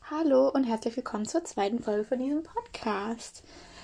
Hallo und herzlich willkommen zur zweiten Folge von diesem Podcast.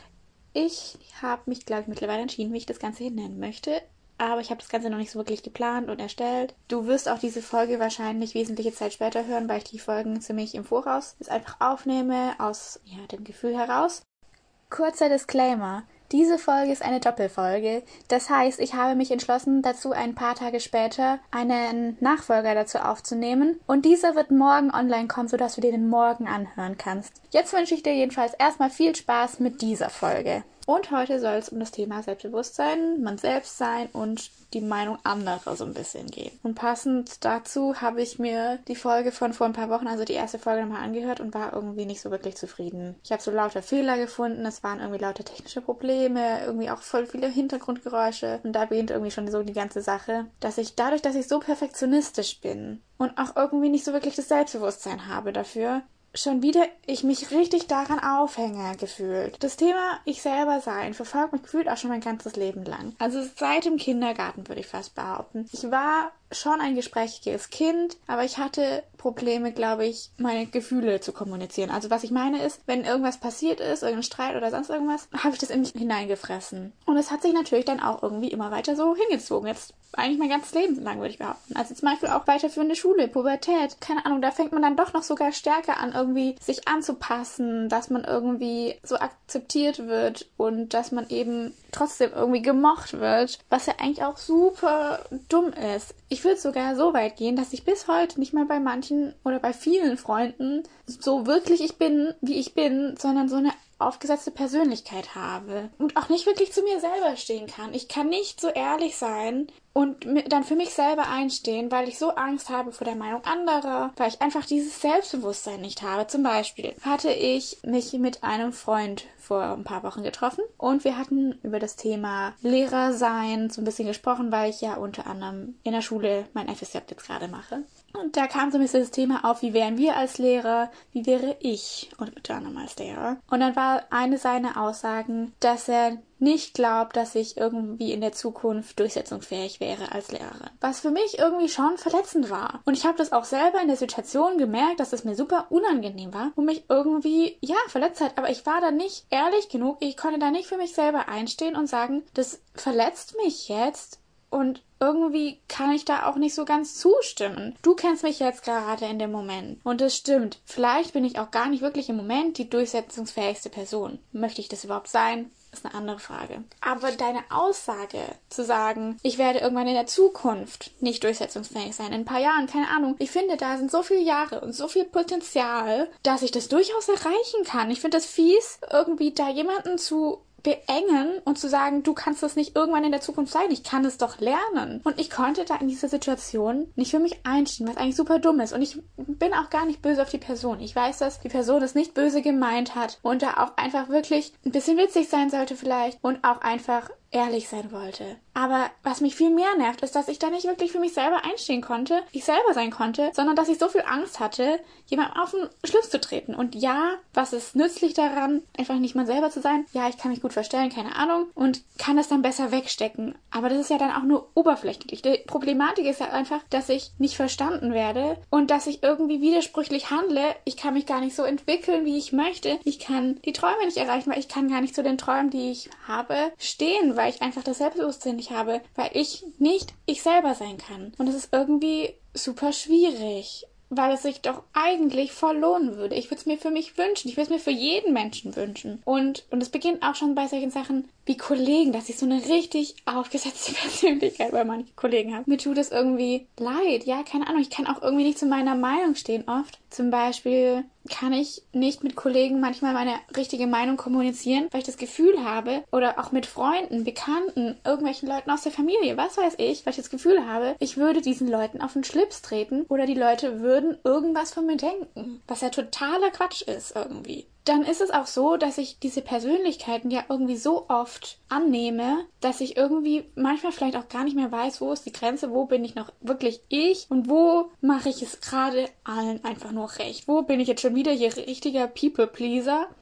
Ich habe mich, glaube ich, mittlerweile entschieden, wie ich das Ganze hier nennen möchte. Aber ich habe das Ganze noch nicht so wirklich geplant und erstellt. Du wirst auch diese Folge wahrscheinlich wesentliche Zeit später hören, weil ich die Folgen ziemlich im Voraus jetzt einfach aufnehme, aus dem Gefühl heraus. Kurzer Disclaimer. Diese Folge ist eine Doppelfolge. Das heißt, ich habe mich entschlossen, dazu ein paar Tage später einen Nachfolger dazu aufzunehmen. Und dieser wird morgen online kommen, sodass du dir den morgen anhören kannst. Jetzt wünsche ich dir jedenfalls erstmal viel Spaß mit dieser Folge. Und heute soll es um das Thema Selbstbewusstsein, man selbst sein und die Meinung anderer so ein bisschen gehen. Und passend dazu habe ich mir die Folge von vor ein paar Wochen, also die erste Folge, nochmal angehört und war irgendwie nicht so wirklich zufrieden. Ich habe so lauter Fehler gefunden, es waren irgendwie lauter technische Probleme, irgendwie auch voll viele Hintergrundgeräusche. Und da beginnt irgendwie schon so die ganze Sache, dass ich dadurch, dass ich so perfektionistisch bin und auch irgendwie nicht so wirklich das Selbstbewusstsein habe dafür, schon wieder ich mich richtig daran aufhänge gefühlt. Das Thema ich selber sein verfolgt mich gefühlt auch schon mein ganzes Leben lang. Also seit dem Kindergarten würde ich fast behaupten. Ich war schon ein gesprächiges Kind, aber ich hatte Probleme, glaube ich, meine Gefühle zu kommunizieren. Also was ich meine ist, wenn irgendwas passiert ist, irgendein Streit oder sonst irgendwas, habe ich das in mich hineingefressen. Und es hat sich natürlich dann auch irgendwie immer weiter so hingezogen. Jetzt eigentlich mein ganzes Leben lang, würde ich behaupten. Also zum Beispiel auch weiterführende Schule, Pubertät. Keine Ahnung, da fängt man dann doch noch sogar stärker an, irgendwie sich anzupassen, dass man irgendwie so akzeptiert wird und dass man eben trotzdem irgendwie gemocht wird, was ja eigentlich auch super dumm ist. Ich würde sogar so weit gehen, dass ich bis heute nicht mal bei manchen oder bei vielen Freunden so wirklich ich bin, wie ich bin, sondern so eine aufgesetzte Persönlichkeit habe und auch nicht wirklich zu mir selber stehen kann. Ich kann nicht so ehrlich sein und dann für mich selber einstehen, weil ich so Angst habe vor der Meinung anderer, weil ich einfach dieses Selbstbewusstsein nicht habe. Zum Beispiel hatte ich mich mit einem Freund vor ein paar Wochen getroffen und wir hatten über das Thema Lehrer sein so ein bisschen gesprochen, weil ich ja unter anderem in der Schule mein FSJ jetzt gerade mache. Und da kam so ein bisschen das Thema auf, wie wären wir als Lehrer, wie wäre ich und unter anderem als Lehrer. Und dann war eine seiner Aussagen, dass er nicht glaubt, dass ich irgendwie in der Zukunft durchsetzungsfähig wäre als Lehrerin. Was für mich irgendwie schon verletzend war. Und ich habe das auch selber in der Situation gemerkt, dass es mir super unangenehm war und mich irgendwie, verletzt hat. Aber ich war da nicht ehrlich genug. Ich konnte da nicht für mich selber einstehen und sagen, das verletzt mich jetzt. Und irgendwie kann ich da auch nicht so ganz zustimmen. Du kennst mich jetzt gerade in dem Moment. Und es stimmt. Vielleicht bin ich auch gar nicht wirklich im Moment die durchsetzungsfähigste Person. Möchte ich das überhaupt sein? Ist eine andere Frage. Aber deine Aussage zu sagen, ich werde irgendwann in der Zukunft nicht durchsetzungsfähig sein, in ein paar Jahren, keine Ahnung. Ich finde, da sind so viele Jahre und so viel Potenzial, dass ich das durchaus erreichen kann. Ich finde das fies, irgendwie da jemanden zu beengen und zu sagen, du kannst das nicht irgendwann in der Zukunft sein, ich kann es doch lernen. Und ich konnte da in dieser Situation nicht für mich einstehen, was eigentlich super dumm ist. Und ich bin auch gar nicht böse auf die Person. Ich weiß, dass die Person es nicht böse gemeint hat und da auch einfach wirklich ein bisschen witzig sein sollte vielleicht und auch einfach ehrlich sein wollte. Aber was mich viel mehr nervt, ist, dass ich da nicht wirklich für mich selber einstehen konnte, ich selber sein konnte, sondern dass ich so viel Angst hatte, jemandem auf den Schlips zu treten. Und ja, was ist nützlich daran, einfach nicht man selber zu sein? Ja, ich kann mich gut verstellen, keine Ahnung, und kann das dann besser wegstecken. Aber das ist ja dann auch nur oberflächlich. Die Problematik ist ja einfach, dass ich nicht verstanden werde und dass ich irgendwie widersprüchlich handle. Ich kann mich gar nicht so entwickeln, wie ich möchte. Ich kann die Träume nicht erreichen, weil ich kann gar nicht zu den Träumen, die ich habe, stehen, weil ich einfach das Selbstbewusstsein nicht habe, weil ich nicht ich selber sein kann. Und es ist irgendwie super schwierig, weil es sich doch eigentlich voll lohnen würde. Ich würde es mir für mich wünschen. Ich würde es mir für jeden Menschen wünschen. Und es beginnt auch schon bei solchen Sachen wie Kollegen, dass ich so eine richtig aufgesetzte Persönlichkeit bei manchen Kollegen habe. Mir tut es irgendwie leid. Ja, keine Ahnung. Ich kann auch irgendwie nicht zu meiner Meinung stehen oft. Zum Beispiel kann ich nicht mit Kollegen manchmal meine richtige Meinung kommunizieren, weil ich das Gefühl habe, oder auch mit Freunden, Bekannten, irgendwelchen Leuten aus der Familie, was weiß ich, weil ich das Gefühl habe, ich würde diesen Leuten auf den Schlips treten oder die Leute würden irgendwas von mir denken, was ja totaler Quatsch ist irgendwie. Dann ist es auch so, dass ich diese Persönlichkeiten ja irgendwie so oft annehme, dass ich irgendwie manchmal vielleicht auch gar nicht mehr weiß, wo ist die Grenze, wo bin ich noch wirklich ich und wo mache ich es gerade allen einfach nur recht. Wo bin ich jetzt schon wieder hier richtiger People-Pleaser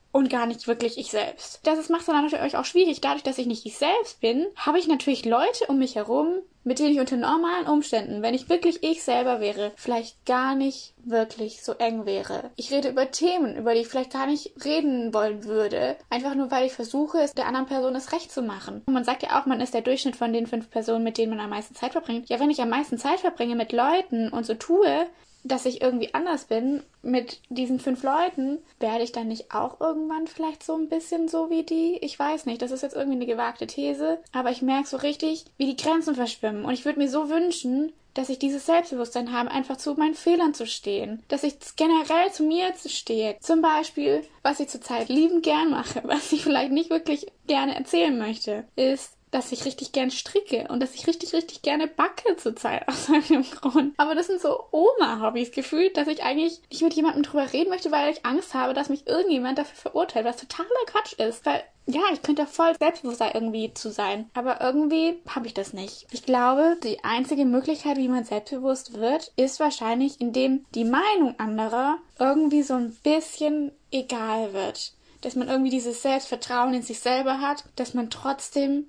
und gar nicht wirklich ich selbst. Das macht es dann natürlich auch schwierig. Dadurch, dass ich nicht ich selbst bin, habe ich natürlich Leute um mich herum, mit denen ich unter normalen Umständen, wenn ich wirklich ich selber wäre, vielleicht gar nicht wirklich so eng wäre. Ich rede über Themen, über die ich vielleicht gar nicht reden wollen würde. Einfach nur, weil ich versuche, es der anderen Person es recht zu machen. Und man sagt ja auch, man ist der Durchschnitt von den 5 Personen, mit denen man am meisten Zeit verbringt. Ja, wenn ich am meisten Zeit verbringe mit Leuten und so tue, dass ich irgendwie anders bin mit diesen 5 Leuten, werde ich dann nicht auch irgendwann vielleicht so ein bisschen so wie die? Ich weiß nicht, das ist jetzt irgendwie eine gewagte These, aber ich merke so richtig, wie die Grenzen verschwimmen. Und ich würde mir so wünschen, dass ich dieses Selbstbewusstsein habe, einfach zu meinen Fehlern zu stehen. Dass ich generell zu mir stehe. Zum Beispiel, was ich zurzeit liebend gern mache, was ich vielleicht nicht wirklich gerne erzählen möchte, ist, dass ich richtig gern stricke und dass ich richtig, richtig gerne backe zurzeit aus irgendeinem Grund. Aber das sind so Oma-Hobbys gefühlt, dass ich eigentlich nicht mit jemandem drüber reden möchte, weil ich Angst habe, dass mich irgendjemand dafür verurteilt, was totaler Quatsch ist. Weil, ja, ich könnte voll selbstbewusst irgendwie zu sein. Aber irgendwie habe ich das nicht. Ich glaube, die einzige Möglichkeit, wie man selbstbewusst wird, ist wahrscheinlich, indem die Meinung anderer irgendwie so ein bisschen egal wird. Dass man irgendwie dieses Selbstvertrauen in sich selber hat, dass man trotzdem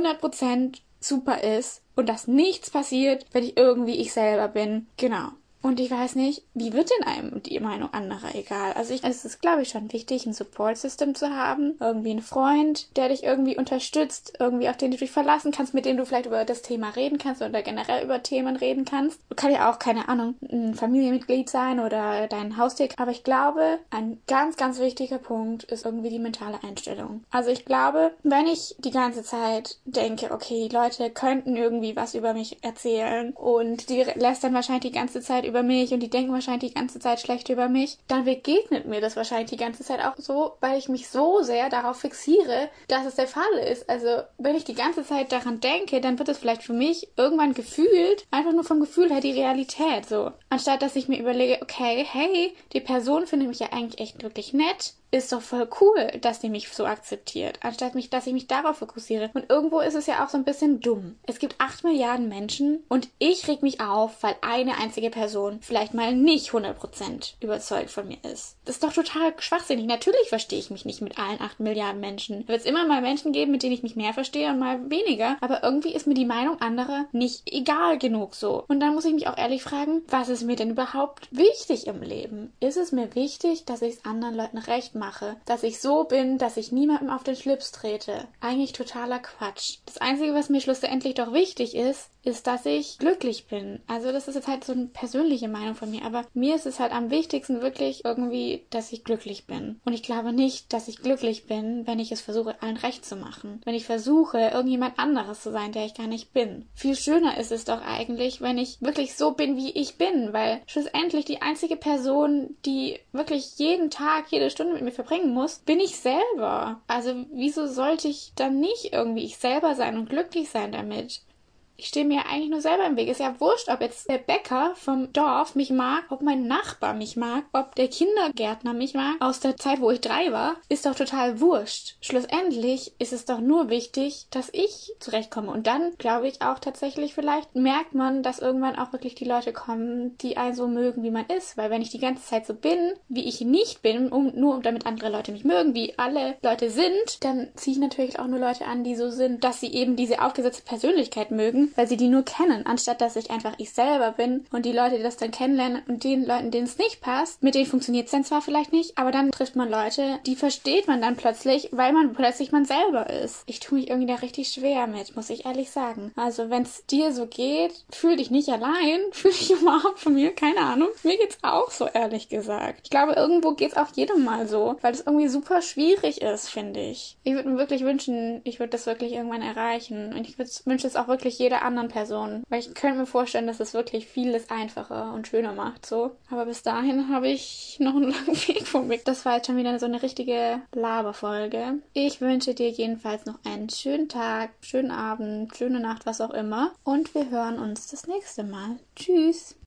100% super ist und dass nichts passiert, wenn ich irgendwie ich selber bin. Genau. Und ich weiß nicht, wie wird denn einem die Meinung anderer egal? Also es ist, glaube ich, schon wichtig, ein Support-System zu haben. Irgendwie einen Freund, der dich irgendwie unterstützt, irgendwie auf den du dich verlassen kannst, mit dem du vielleicht über das Thema reden kannst oder generell über Themen reden kannst. Kann ja auch, keine Ahnung, ein Familienmitglied sein oder dein Haustier. Aber ich glaube, ein ganz, ganz wichtiger Punkt ist irgendwie die mentale Einstellung. Also ich glaube, wenn ich die ganze Zeit denke, okay, die Leute könnten irgendwie was über mich erzählen und die lästern wahrscheinlich die ganze Zeit über mich und die denken wahrscheinlich die ganze Zeit schlecht über mich, dann begegnet mir das wahrscheinlich die ganze Zeit auch so, weil ich mich so sehr darauf fixiere, dass es der Fall ist. Also, wenn ich die ganze Zeit daran denke, dann wird es vielleicht für mich irgendwann gefühlt, einfach nur vom Gefühl her, die Realität so. Anstatt, dass ich mir überlege, okay, hey, die Person findet mich ja eigentlich echt wirklich nett, ist doch voll cool, dass die mich so akzeptiert, anstatt dass ich mich darauf fokussiere. Und irgendwo ist es ja auch so ein bisschen dumm. Es gibt 8 Milliarden Menschen und ich reg mich auf, weil eine einzige Person vielleicht mal nicht 100% überzeugt von mir ist. Das ist doch total schwachsinnig. Natürlich verstehe ich mich nicht mit allen 8 Milliarden Menschen. Da wird es immer mal Menschen geben, mit denen ich mich mehr verstehe und mal weniger. Aber irgendwie ist mir die Meinung anderer nicht egal genug so. Und dann muss ich mich auch ehrlich fragen, was ist mir denn überhaupt wichtig im Leben? Ist es mir wichtig, dass ich es anderen Leuten recht mache, dass ich so bin, dass ich niemandem auf den Schlips trete? Eigentlich totaler Quatsch. Das Einzige, was mir schlussendlich doch wichtig ist, dass ich glücklich bin. Also das ist jetzt halt so eine persönliche Meinung von mir, aber mir ist es halt am wichtigsten wirklich irgendwie, dass ich glücklich bin. Und ich glaube nicht, dass ich glücklich bin, wenn ich es versuche, allen recht zu machen. Wenn ich versuche, irgendjemand anderes zu sein, der ich gar nicht bin. Viel schöner ist es doch eigentlich, wenn ich wirklich so bin, wie ich bin, weil schlussendlich die einzige Person, die wirklich jeden Tag, jede Stunde mit mir verbringen muss, bin ich selber. Also wieso sollte ich dann nicht irgendwie ich selber sein und glücklich sein damit? Ich stehe mir eigentlich nur selber im Weg. Ist ja wurscht, ob jetzt der Bäcker vom Dorf mich mag, ob mein Nachbar mich mag, ob der Kindergärtner mich mag. Aus der Zeit, wo ich 3 war, ist doch total wurscht. Schlussendlich ist es doch nur wichtig, dass ich zurechtkomme. Und dann, glaube ich auch tatsächlich, vielleicht merkt man, dass irgendwann auch wirklich die Leute kommen, die einen so mögen, wie man ist. Weil wenn ich die ganze Zeit so bin, wie ich nicht bin, nur damit andere Leute mich mögen, wie alle Leute sind, dann ziehe ich natürlich auch nur Leute an, die so sind, dass sie eben diese aufgesetzte Persönlichkeit mögen, weil sie die nur kennen, anstatt dass ich einfach ich selber bin und die Leute, die das dann kennenlernen und den Leuten, denen es nicht passt, mit denen funktioniert es dann zwar vielleicht nicht, aber dann trifft man Leute, die versteht man dann plötzlich, weil man plötzlich man selber ist. Ich tue mich irgendwie da richtig schwer mit, muss ich ehrlich sagen. Also wenn es dir so geht, fühl dich nicht allein, fühl dich überhaupt von mir, keine Ahnung. Mir geht's auch so, ehrlich gesagt. Ich glaube, irgendwo geht's auch jedem mal so, weil es irgendwie super schwierig ist, finde ich. Ich würde mir wirklich wünschen, ich würde das wirklich irgendwann erreichen und ich wünsche es auch wirklich jeder anderen Person. Weil ich könnte mir vorstellen, dass es wirklich vieles einfacher und schöner macht, so. Aber bis dahin habe ich noch einen langen Weg vor mir. Das war jetzt schon wieder so eine richtige Laberfolge. Ich wünsche dir jedenfalls noch einen schönen Tag, schönen Abend, schöne Nacht, was auch immer. Und wir hören uns das nächste Mal. Tschüss!